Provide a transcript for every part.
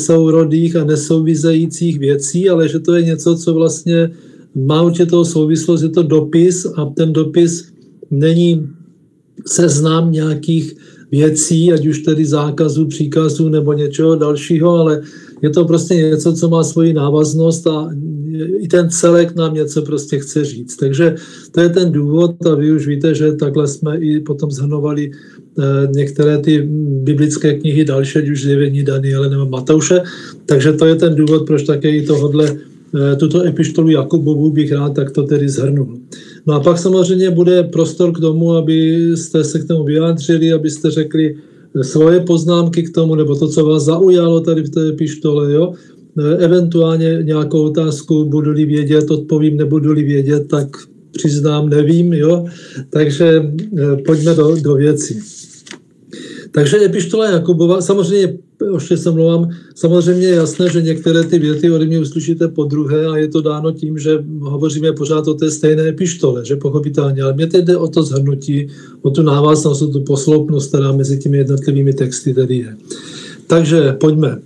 nesourodých a nesouvisejících věcí, ale že to je něco, co vlastně má určitou souvislost, je to dopis a ten dopis není seznam nějakých věcí, ať už tedy zákazů, příkazů nebo něčeho dalšího, ale je to prostě něco, co má svoji návaznost a i ten celek nám něco prostě chce říct. Takže to je ten důvod a vy už víte, že takhle jsme i potom shrnovali některé ty biblické knihy další, ať už Zjevení Daniele nebo Matouše. Takže to je ten důvod, proč také i tuto epištolu Jakubovu bych rád takto tedy shrnul. No a pak samozřejmě bude prostor k tomu, abyste se k tomu vyjádřili, abyste řekli svoje poznámky k tomu, nebo to, co vás zaujalo tady v té epištole, jo? Eventuálně nějakou otázku, budu-li vědět, odpovím, nebudu-li vědět, tak přiznám, nevím, jo? Takže pojďme do věcí. Takže epištola Jakubova, samozřejmě, ještě se mluvám, samozřejmě je jasné, že některé ty věty ode mě uslyšíte podruhé a je to dáno tím, že hovoříme pořád o té stejné epištole, že pochopitelně, ale mě teď jde o to shrnutí, o tu návaznost, o tu posloupnost, která mezi těmi jednotlivými texty tedy je. Takže pojďme.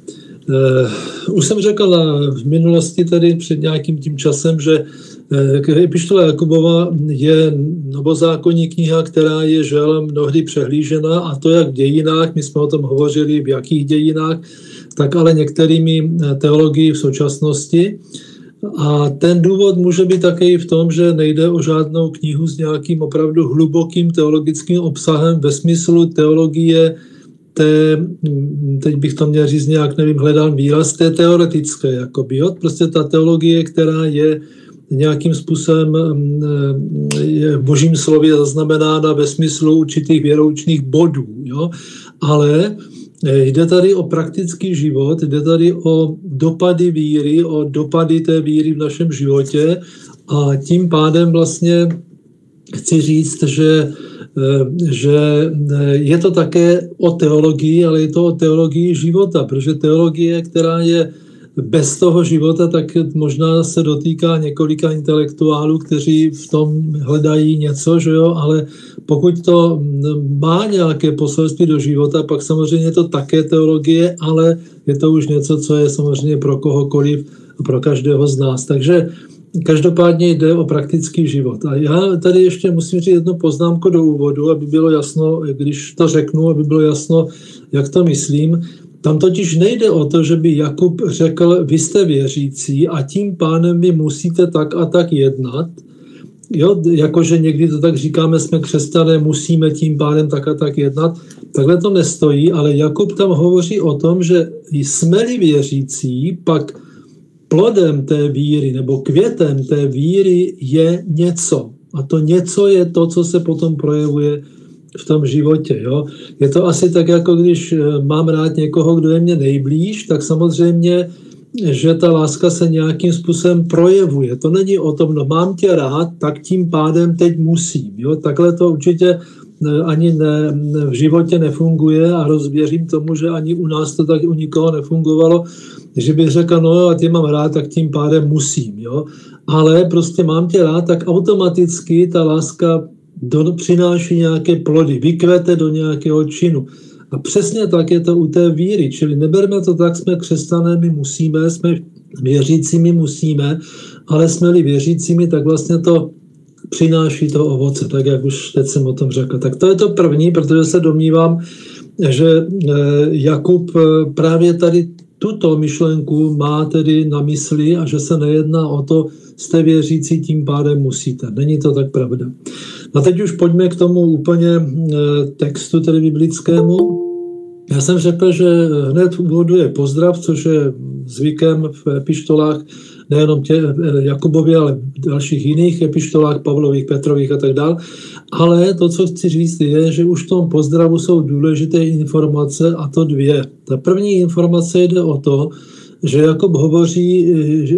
Už jsem řekl v minulosti tady před nějakým tím časem, že epištola Jakubova je novozákonní kniha, která je žel mnohdy přehlížena, a to jak v dějinách, my jsme o tom hovořili, v jakých dějinách, tak ale některými teologií v současnosti. A ten důvod může být také i v tom, že nejde o žádnou knihu s nějakým opravdu hlubokým teologickým obsahem ve smyslu teologie teď bych to měl říct nějak, nevím, hledal výraz, té teoretické, jakoby, jo? Prostě ta teologie, která je nějakým způsobem je v Božím slově zaznamenána ve smyslu určitých věroučných bodů, jo? Ale jde tady o praktický život, jde tady o dopady víry, o dopady té víry v našem životě a tím pádem vlastně chci říct, že je to také o teologii, ale je to o teologii života, protože teologie, která je bez toho života, tak možná se dotýká několika intelektuálů, kteří v tom hledají něco, že jo, ale pokud to má nějaké poselství do života, pak samozřejmě je to také teologie, ale je to už něco, co je samozřejmě pro kohokoliv a pro každého z nás. Takže každopádně jde o praktický život. A já tady ještě musím říct jednu poznámku do úvodu, aby bylo jasno, když to řeknu, aby bylo jasno, jak to myslím. Tam totiž nejde o to, že by Jakub řekl, vy jste věřící a tím pádem vy musíte tak a tak jednat. Jo, jakože někdy to tak říkáme, jsme křesťané, musíme tím pádem tak a tak jednat. Takhle to nestojí, ale Jakub tam hovoří o tom, že jsme-li věřící, pak plodem té víry nebo květem té víry je něco. A to něco je to, co se potom projevuje v tom životě. Jo? Je to asi tak, jako když mám rád někoho, kdo je mě nejblíž, tak samozřejmě, že ta láska se nějakým způsobem projevuje. To není o tom, no mám tě rád, tak tím pádem teď musím. Jo? Takhle to určitě ani v životě nefunguje a rozvěřím tomu, že ani u nás to tak u nikoho nefungovalo, že bych řekl, no a tě mám rád, tak tím pádem musím. Jo? Ale prostě mám tě rád, tak automaticky ta láska přináší nějaké plody, vykvete do nějakého činu. A přesně tak je to u té víry, čili neberme to tak, jsme křesťané, my musíme, jsme věřícími, musíme, ale jsme-li věřícími, tak vlastně to přináší to ovoce, tak jak už teď jsem o tom řekl. Tak to je to první, protože se domnívám, že Jakub právě tady tuto myšlenku má tedy na mysli a že se nejedná o to, jste věřící, tím pádem musíte. Není to tak pravda. A teď už pojďme k tomu úplně textu, tedy biblickému. Já jsem řekl, že hned v úvodu je pozdrav, což je zvykem v epištolách, nejenom Jakubově, ale v dalších jiných epištolách, Pavlových, Petrových a tak dále. Ale to, co chci říct, je, že už v tom pozdravu jsou důležité informace, a to dvě. Ta první informace jde o to, že Jakub hovoří,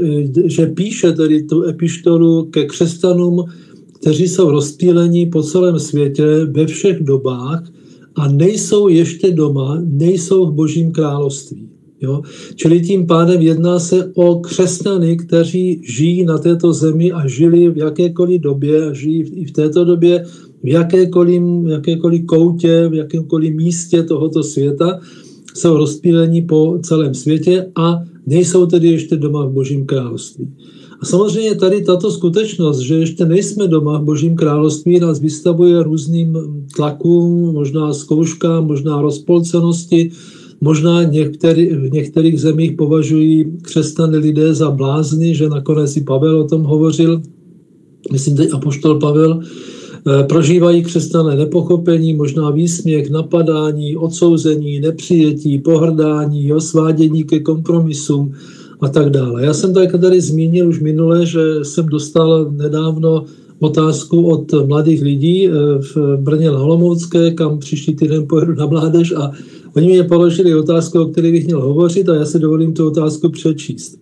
že píše tedy tu epištolu ke křesťanům, kteří jsou rozptýleni po celém světě ve všech dobách a nejsou ještě doma, nejsou v Božím království. Jo? Čili tím pádem jedná se o křesťany, kteří žijí na této zemi a žili v jakékoliv době a žijí i v této době v jakékoliv koutě, v jakémkoliv místě tohoto světa. jsou rozptýleni po celém světě a nejsou tedy ještě doma v Božím království. A samozřejmě tady tato skutečnost, že ještě nejsme doma v Božím království, nás vystavuje různým tlakům, možná zkouškám, možná rozpolcenosti, možná v některých zemích považují křesťané lidé za blázny, že nakonec i Pavel o tom hovořil, myslím teď apoštol Pavel, prožívají křesťané nepochopení, možná výsměch, napadání, odsouzení, nepřijetí, pohrdání, svádění ke kompromisům a tak dále. Já jsem tady zmínil už minule, že jsem dostal nedávno otázku od mladých lidí v Brně na Olomoucké, kam příští týden pojedu na mládež, a oni mě položili otázku, o které bych měl hovořit, a já si dovolím tu otázku přečíst.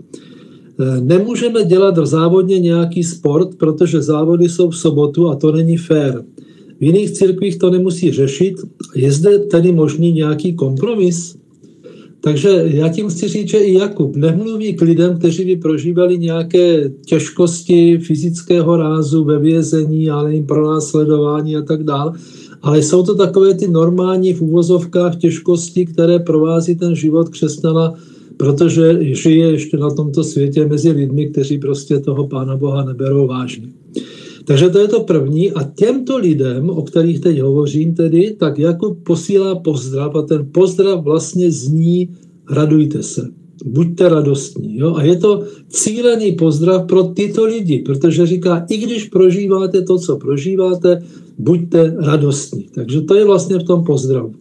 Nemůžeme dělat závodně nějaký sport, protože závody jsou v sobotu a to není fér. V jiných církvích to nemusí řešit. Je zde tedy možný nějaký kompromis? Takže já tím chci říct, že i Jakub nemluví k lidem, kteří by prožívali nějaké těžkosti fyzického rázu ve vězení, ale jim pronásledování a tak dále. Ale jsou to takové ty normální v uvozovkách těžkosti, které provází ten život křesťana, protože žije ještě na tomto světě mezi lidmi, kteří prostě toho Pána Boha neberou vážně. Takže to je to první. A těmto lidem, o kterých teď hovořím tedy, tak Jakub posílá pozdrav a ten pozdrav vlastně zní: radujte se, buďte radostní. Jo? A je to cílený pozdrav pro tyto lidi, protože říká, i když prožíváte to, co prožíváte, buďte radostní. Takže to je vlastně v tom pozdravu.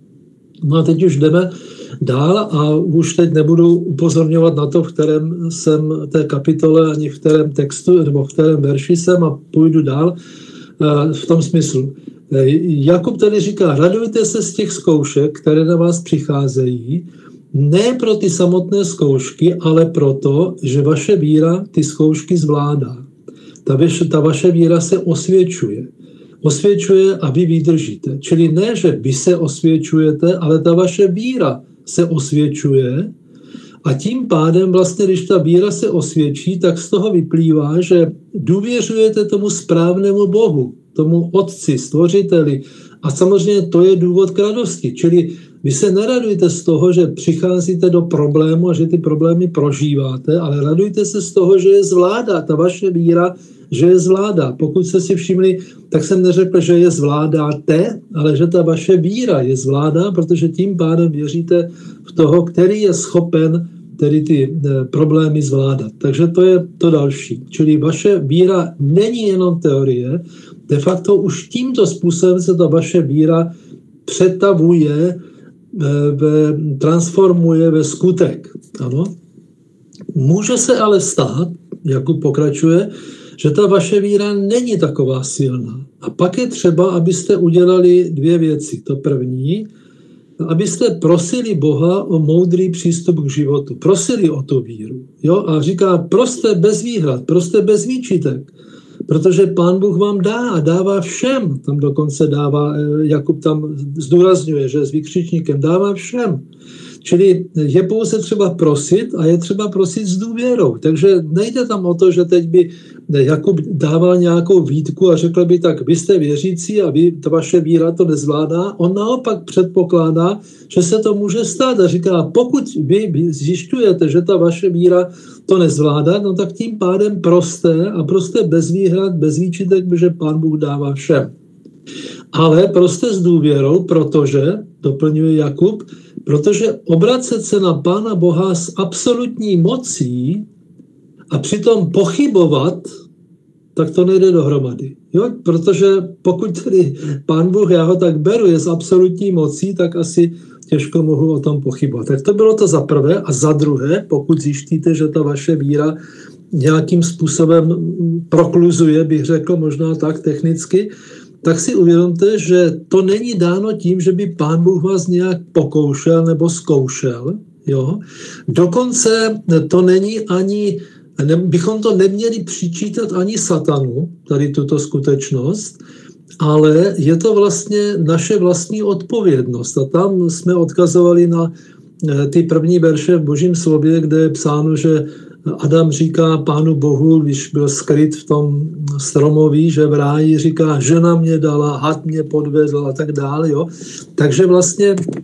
No a teď už jdeme dál a už teď nebudu upozorňovat na to, v kterém jsem té kapitole, ani v kterém textu, nebo v kterém verši jsem, a půjdu dál v tom smyslu. Jakub tady říká, radujte se z těch zkoušek, které na vás přicházejí, ne pro ty samotné zkoušky, ale proto, že vaše víra ty zkoušky zvládá. Ta vaše víra se osvědčuje. Osvědčuje a vy vydržíte. Čili ne, že vy se osvědčujete, ale ta vaše víra se osvědčuje a tím pádem vlastně, když ta víra se osvědčí, tak z toho vyplývá, že důvěřujete tomu správnému Bohu, tomu Otci, Stvořiteli, a samozřejmě to je důvod k radosti. Čili vy se neradujte z toho, že přicházíte do problému a že ty problémy prožíváte, ale radujte se z toho, že je zvládá, ta vaše víra, že je zvládá. Pokud jste si všimli, tak jsem neřekl, že je zvládáte, ale že ta vaše víra je zvládá, protože tím pádem věříte v toho, který je schopen tedy ty problémy zvládat. Takže to je to další. Čili vaše víra není jenom teorie, de facto už tímto způsobem se ta vaše víra přetavuje, transformuje ve skutek. Ano? Může se ale stát, Jakub pokračuje, že ta vaše víra není taková silná. A pak je třeba, abyste udělali dvě věci. To první, abyste prosili Boha o moudrý přístup k životu. Prosili o tu víru. Jo? A říká, proste bez výhrad, proste bez výčitek. Protože Pán Bůh vám dá a dává všem. Tam dokonce dává, Jakub tam zdůrazňuje, že s výkřičníkem dává všem. Čili je pouze třeba prosit a je třeba prosit s důvěrou. Takže nejde tam o to, že teď by Jakub dával nějakou výtku a řekl by, tak vy jste věřící a ta vaše víra to nezvládá. On naopak předpokládá, že se to může stát a říká, pokud vy zjišťujete, že ta vaše víra to nezvládá, no tak tím pádem proste a proste bez výhrad, bez výčitek, že Pán Bůh dává všem. Ale proste s důvěrou, protože, doplňuje Jakub, protože obracet se na Pána Boha s absolutní mocí a přitom pochybovat, tak to nejde dohromady. Jo? Protože pokud tedy Pán Bůh, já ho tak beru, je s absolutní mocí, tak asi těžko mohu o tom pochybovat. Tak to bylo to za prvé. A za druhé, pokud zjištíte, že ta vaše víra nějakým způsobem prokluzuje, bych řekl možná tak technicky, tak si uvědomte, že to není dáno tím, že by Pán Bůh vás nějak pokoušel nebo zkoušel. Jo? Dokonce to není ani, bychom to neměli přičítat ani satanu, tady tuto skutečnost, ale je to vlastně naše vlastní odpovědnost. A tam jsme odkazovali na ty první verše v Božím slově, kde je psáno, že Adam říká Pánu Bohu, když byl skryt v tom stromoví, že v ráji říká, žena mě dala, had mě podvedl a tak dále. Jo? Takže vlastně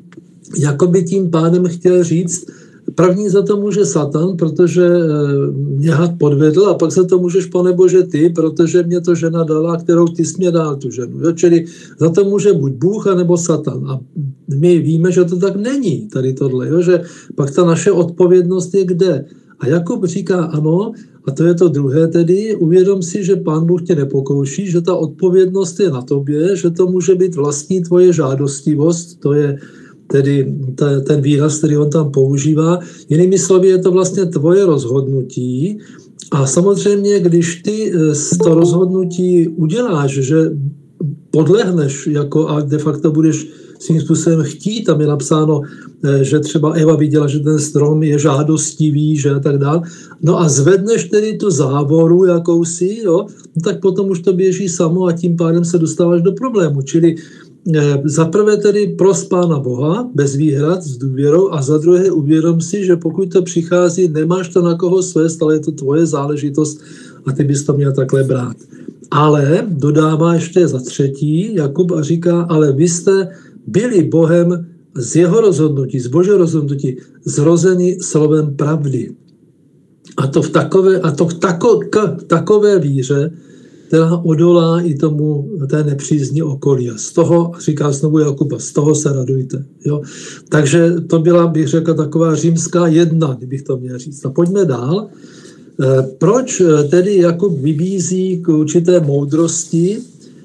jakoby tím pádem chtěl říct, první za to může Satan, protože mě had podvedl, a pak za to můžeš, Pane Bože, ty, protože mě to žena dala, kterou ty jsi mě dal, tu ženu. Jo? Čili za to může buď Bůh, anebo Satan. A my víme, že to tak není, tady tohle, jo? Že pak ta naše odpovědnost je kde. A Jakub říká ano, a to je to druhé tedy, uvědom si, že Pán Bůh tě nepokouší, že ta odpovědnost je na tobě, že to může být vlastní tvoje žádostivost, to je tedy ten výraz, který on tam používá. Jinými slovy, je to vlastně tvoje rozhodnutí a samozřejmě, když ty to rozhodnutí uděláš, že podlehneš jako a de facto budeš svým způsobem chtít, tam je napsáno, že třeba Eva viděla, že ten strom je žádostivý, že a tak dál. No a zvedneš tedy tu závoru jakousi, jo, no tak potom už to běží samo a tím pádem se dostáváš do problému. Čili za prvé tedy pros Pána Boha, bez výhrad, s důvěrou, a za druhé uvědom si, že pokud to přichází, nemáš to na koho svést, ale je to tvoje záležitost a ty bys to měl takhle brát. Ale dodává ještě za třetí Jakub a říká, ale vy jste byli Bohem z jeho rozhodnutí, z Božího rozhodnutí, zrozeni slovem pravdy. A to v takové víře, která odolá i tomu té nepřízni okolí. A z toho, říká znovu Jakuba, z toho se radujte. Jo? Takže to byla, bych řekl, taková římská jedna, kdybych to měl říct. A pojďme dál. Proč tedy Jakub vybízí k určité moudrosti?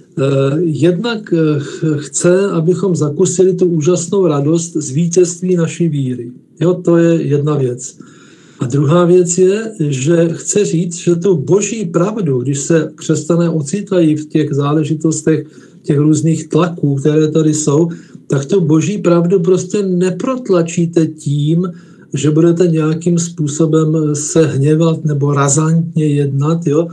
Jednak chce, abychom zakusili tu úžasnou radost z vítězství naší víry. Jo, to je jedna věc. A druhá věc je, že chce říct, že tu boží pravdu, když se křesťané ocitají v těch záležitostech, těch různých tlaků, které tady jsou, tak tu boží pravdu prostě neprotlačíte tím, že budete nějakým způsobem se hněvat nebo razantně jednat. Jo?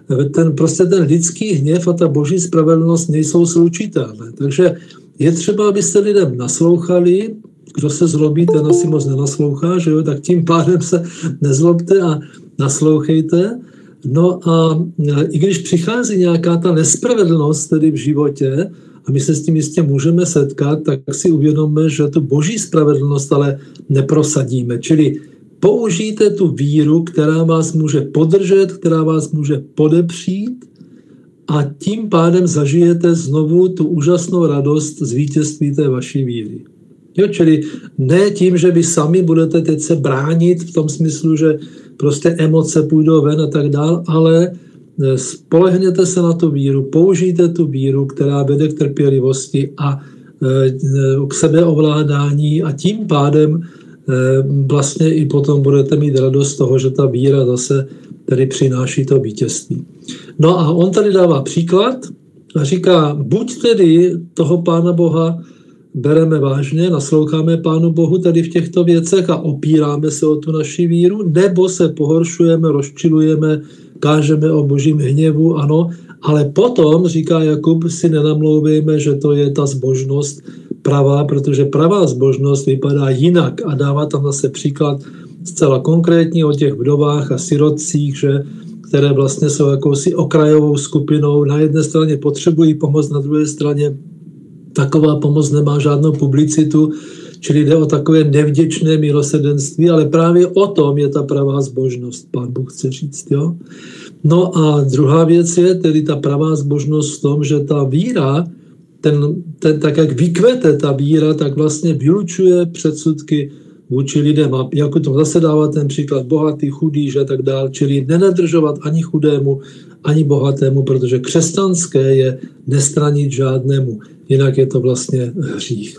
Ten lidský hněv a ta boží spravedlnost nejsou slučitelné. Takže je třeba, abyste lidem naslouchali. Kdo se zlobí, ten asi moc nenaslouchá, že jo? Tak tím pádem se nezlobte a naslouchejte. No a i když přichází nějaká ta nespravedlnost tedy v životě, a my se s tím jistě můžeme setkat, tak si uvědomme, že tu boží spravedlnost ale neprosadíme. Čili použijte tu víru, která vás může podržet, která vás může podepřít, a tím pádem zažijete znovu tu úžasnou radost z vítězství té vaší víry. Jo, čili ne tím, že vy sami budete teď se bránit v tom smyslu, že prostě emoce půjdou ven a tak dál, ale spolehněte se na tu víru, použijte tu víru, která vede k trpělivosti a k sebeovládání, a tím pádem vlastně i potom budete mít radost z toho, že ta víra zase tedy přináší to vítězství. No a on tady dává příklad a říká, buď tedy toho Pána Boha bereme vážně, nasloucháme Pánu Bohu tady v těchto věcech a opíráme se o tu naši víru, nebo se pohoršujeme, rozčilujeme, kážeme o božím hněvu, ano, ale potom, říká Jakub, si nenamlouvejme, že to je ta zbožnost pravá, protože pravá zbožnost vypadá jinak a dává tam zase příklad zcela konkrétní o těch vdovách a sirotcích, že, které vlastně jsou jakousi okrajovou skupinou. Na jedné straně potřebují pomoc, na druhé straně taková pomoc nemá žádnou publicitu, čili jde o takové nevděčné milosrdenství, ale právě o tom je ta pravá zbožnost, Pán Bůh chce říct. Jo? No a druhá věc je tedy ta pravá zbožnost v tom, že ta víra, tak jak vykvete ta víra, tak vlastně vylučuje předsudky vůči lidem. A jako to zase dává ten příklad bohatý, chudý, že tak dál, čili nenadržovat ani chudému, ani bohatému, protože křesťanské je nestranit žádnému, jinak je to vlastně hřích.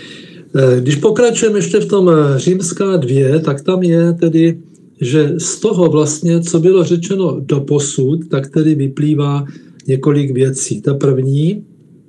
Když pokračujeme ještě v tom Římská 2, tak tam je tedy, že z toho vlastně, co bylo řečeno doposud, tak tedy vyplývá několik věcí. Ta první,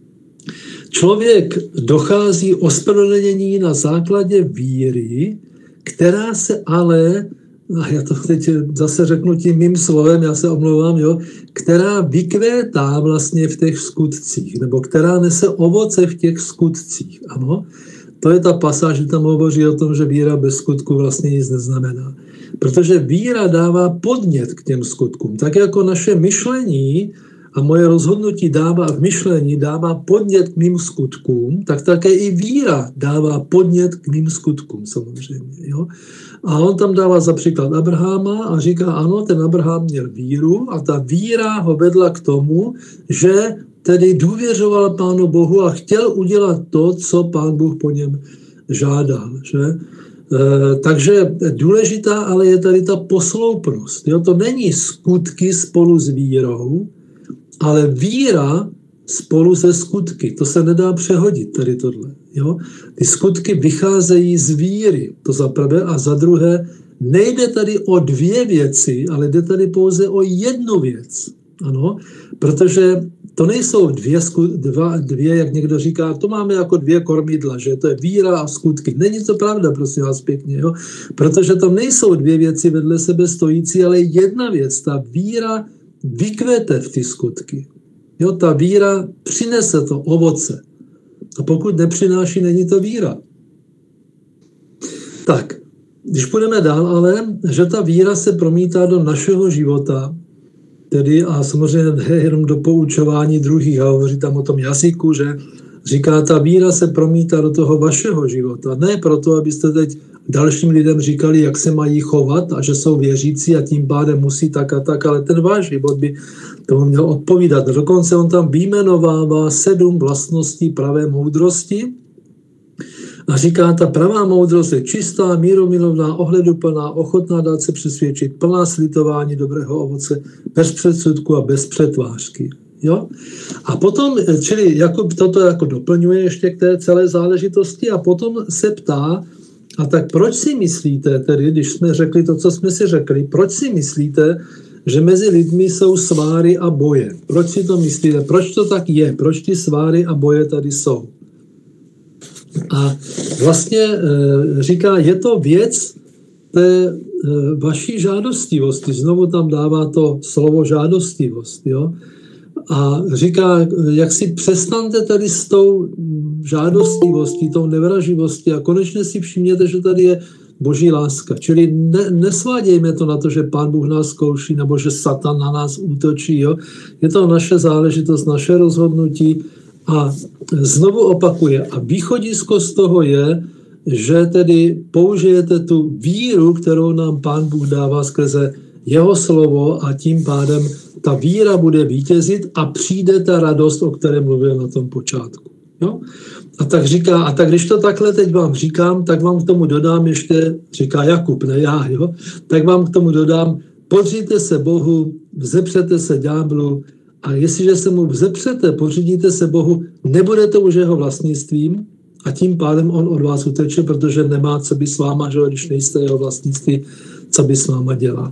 člověk dochází ospravedlnění na základě víry, která se ale, a já to teď zase řeknu tím mým slovem, já se omlouvám, jo, která vykvétá vlastně v těch skutcích, nebo která nese ovoce v těch skutcích, ano. To je ta pasáž, že tam hovoří o tom, že víra bez skutku vlastně nic neznamená. Protože víra dává podnět k těm skutkům. Tak jako naše myšlení a moje rozhodnutí dává v myšlení, dává podnět k mým skutkům, tak také i víra dává podnět k mým skutkům samozřejmě. Jo? A on tam dává za příklad Abraháma a říká, ano, ten Abraham měl víru a ta víra ho vedla k tomu, že tedy důvěřoval Pánu Bohu a chtěl udělat to, co Pán Bůh po něm žádal. Že? Takže důležitá ale je tady ta posloupnost. Jo? To není skutky spolu s vírou, ale víra spolu se skutky. To se nedá přehodit tady tohle. Jo? Ty skutky vycházejí z víry, to za prvé, a za druhé nejde tady o dvě věci, ale jde tady pouze o jednu věc. Ano? Protože to nejsou dvě, jak někdo říká, to máme jako dvě kormidla, že to je víra a skutky. Není to pravda, prosím vás pěkně, jo? Protože to nejsou dvě věci vedle sebe stojící, ale jedna věc, ta víra vykvete v ty skutky. Jo, ta víra přinese to ovoce. A pokud nepřináší, není to víra. Tak, když půjdeme dál, ale že ta víra se promítá do našeho života, tedy a samozřejmě jenom do poučování druhých, a hovoří tam o tom jazyku, že říká, ta víra se promítá do toho vašeho života. Ne proto, abyste teď dalším lidem říkali, jak se mají chovat a že jsou věřící a tím pádem musí tak a tak, ale ten váš život by tomu měl odpovídat. Dokonce on tam vyjmenovává 7 vlastností pravé moudrosti a říká, ta pravá moudrost je čistá, mírumilovná, ohleduplná, ochotná dát se přesvědčit, plná slitování dobrého ovoce, bez předsudku a bez přetvářky. Jo? A potom, čili toto jako doplňuje ještě k té celé záležitosti a potom se ptá, a tak proč si myslíte, tedy, když jsme řekli to, co jsme si řekli, proč si myslíte, že mezi lidmi jsou sváry a boje? Proč si to myslíte? Proč to tak je? Proč ty sváry a boje tady jsou? A vlastně říká, je to věc té vaší žádostivosti. Znovu tam dává to slovo žádostivost. Jo? A říká, jak si přestaňte tady s tou žádostivostí, tou nevraživostí a konečně si všimněte, že tady je boží láska. Čili nesvádějme to na to, že Pán Bůh nás zkouší nebo že Satan na nás útočí. Jo? Je to naše záležitost, naše rozhodnutí a znovu opakuje. A východisko z toho je, že tedy použijete tu víru, kterou nám Pán Bůh dává skrze jeho slovo a tím pádem ta víra bude vítězit a přijde ta radost, o které mluvil na tom počátku. Jo? A tak říká, a tak když to takhle teď vám říkám, tak vám k tomu dodám ještě, říká Jakub, ne já, jo? Tak vám k tomu dodám, podříďte se Bohu, vzepřete se ďáblu a jestliže se mu vzepřete, podřídíte se Bohu, nebudete už jeho vlastnictvím a tím pádem on od vás uteče, protože nemá, co by s váma, že když nejste jeho vlastnictví, co by s váma dělal.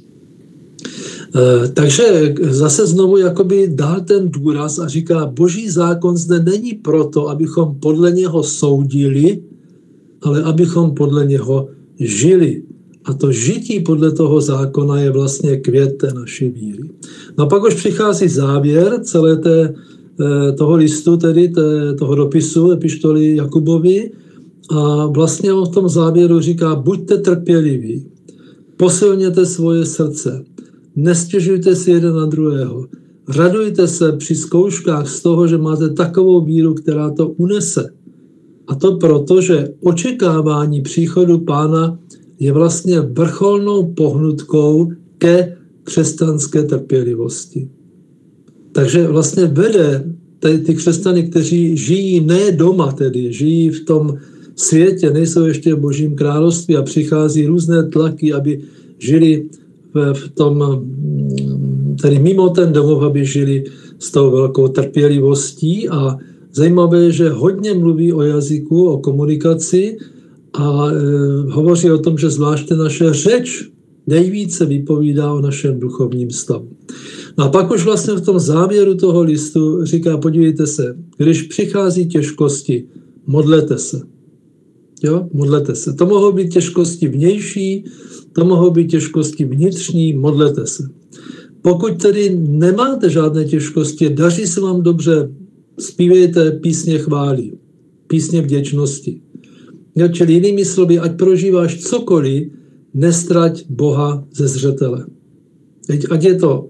Takže zase znovu jakoby dál ten důraz a říká, boží zákon zde není proto, abychom podle něho soudili, ale abychom podle něho žili. A to žití podle toho zákona je vlastně květ té naší víry. No a pak už přichází závěr celé toho listu, tedy toho dopisu epištoly Jakubovi a vlastně on v tom závěru říká, buďte trpěliví, posilněte svoje srdce, nestěžujte si jeden na druhého. Radujte se při zkouškách z toho, že máte takovou víru, která to unese. A to proto, že očekávání příchodu Pána je vlastně vrcholnou pohnutkou ke křesťanské trpělivosti. Takže vlastně vede ty křesťany, kteří žijí ne doma, tedy žijí v tom světě, nejsou ještě v Božím království a přichází různé tlaky, aby žili v tom, tedy mimo ten domov, aby žili s tou velkou trpělivostí a zajímavé je, že hodně mluví o jazyku, o komunikaci a hovoří o tom, že zvláště naše řeč nejvíce vypovídá o našem duchovním stavu. No a pak už vlastně v tom závěru toho listu říká, podívejte se, když přichází těžkosti, modlete se. Jo, modlete se. To mohou být těžkosti vnější, to mohou být těžkosti vnitřní, modlete se. Pokud tedy nemáte žádné těžkosti, daří se vám dobře, zpívejte písně chvály, písně vděčnosti. Jo, čili jinými slovy, ať prožíváš cokoliv, nestrať Boha ze zřetele. Ať je to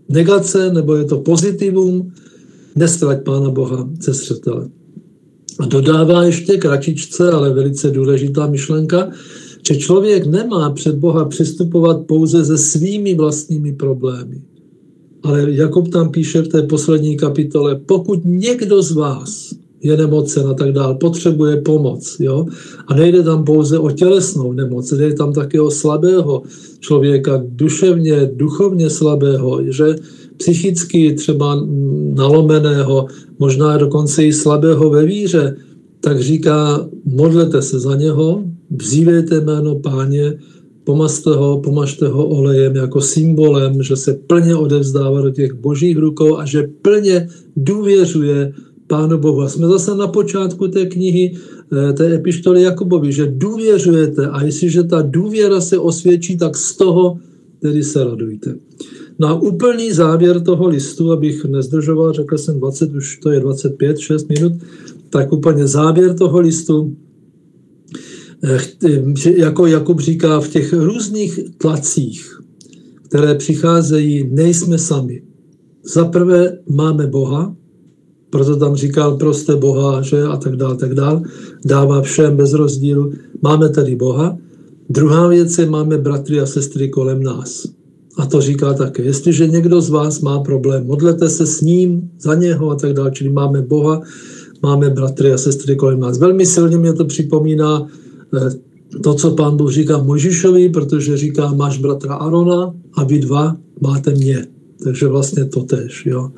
negace, nebo je to pozitivum, nestrať Pána Boha ze zřetele. A dodává ještě kratičce, ale velice důležitá myšlenka, že člověk nemá před Boha přistupovat pouze se svými vlastními problémy. Ale Jakub tam píše v té poslední kapitole, pokud někdo z vás je nemocen a tak dál, potřebuje pomoc. Jo? A nejde tam pouze o tělesnou nemoc, jde tam také o slabého člověka, duševně, duchovně slabého, že psychicky třeba nalomeného, možná dokonce i slabého ve víře, tak říká, modlete se za něho, vzívejte jméno Páně, pomažte ho olejem jako symbolem, že se plně odevzdává do těch božích rukou a že plně důvěřuje Pánu Bohu. A jsme zase na počátku té knihy, té epištoly Jakubovi, že důvěřujete a jestliže ta důvěra se osvědčí, tak z toho tedy se radujte. Na úplný závěr toho listu, abych nezdržoval, řekl jsem 20, už to je 6 minut, tak úplně závěr toho listu, jako Jakub říká, v těch různých tlacích, které přicházejí, nejsme sami. Za prvé máme Boha, proto tam říkal proste Boha, že a tak dál, dává všem bez rozdílu. Máme tady Boha. Druhá věc je, máme bratry a sestry kolem nás. A to říká také, jestliže někdo z vás má problém, modlete se s ním, za něho a tak dále, čili máme Boha, máme bratry a sestry kolem nás. Velmi silně mě to připomíná to, co Pán Bůh říká Mojžíšovi, protože říká, máš bratra Arona a vy dva máte mě. Takže vlastně to též. Jo.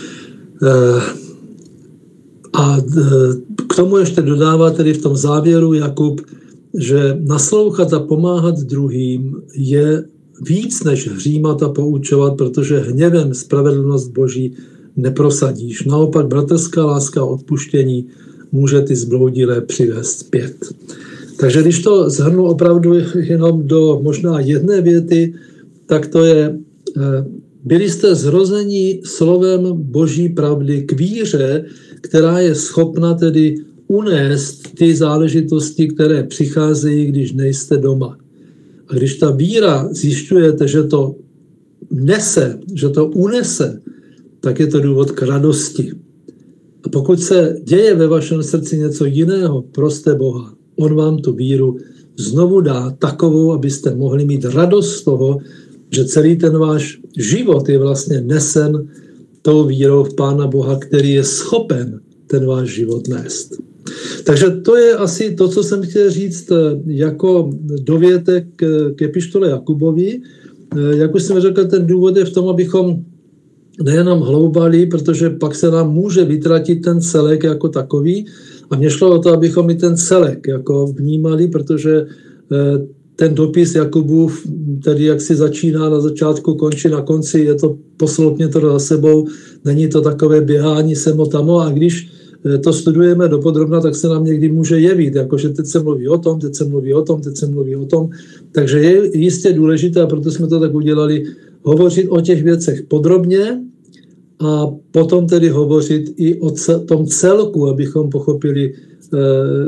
A k tomu ještě dodává tedy v tom závěru Jakub, že naslouchat a pomáhat druhým je víc než hřímat a poučovat, protože hněvem spravedlnost Boží neprosadíš. Naopak bratrská láska a odpuštění může ty zbloudilé přivést zpět. Takže když to shrnu opravdu jenom do možná jedné věty, tak to je, byli jste zrozeni slovem Boží pravdy k víře, která je schopna tedy unést ty záležitosti, které přicházejí, když nejste doma. A když ta víra zjišťujete, že to nese, že to unese, tak je to důvod k radosti. A pokud se děje ve vašem srdci něco jiného, proste Boha. On vám tu víru znovu dá takovou, abyste mohli mít radost z toho, že celý ten váš život je vlastně nesen tou vírou v Pána Boha, který je schopen ten váš život nést. Takže to je asi to, co jsem chtěl říct jako dovětek k epištole Jakubovi. Jak už jsem řekl, ten důvod je v tom, abychom nejenom hloubali, protože pak se nám může vytratit ten celek jako takový. A mně šlo o to, abychom i ten celek jako vnímali, protože ten dopis Jakubův, tedy jak si začíná na začátku, končí na konci, je to posloupně to za sebou, není to takové běhání semo tamo a když to studujeme dopodrobna, tak se nám někdy může jevit, jakože teď se mluví o tom, teď se mluví o tom, teď se mluví o tom. Takže je jistě důležité, a proto jsme to tak udělali, hovořit o těch věcech podrobně a potom tedy hovořit i o tom celku, abychom pochopili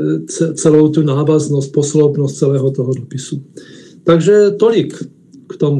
celou tu návaznost, posloupnost celého toho dopisu. Takže tolik k tomu.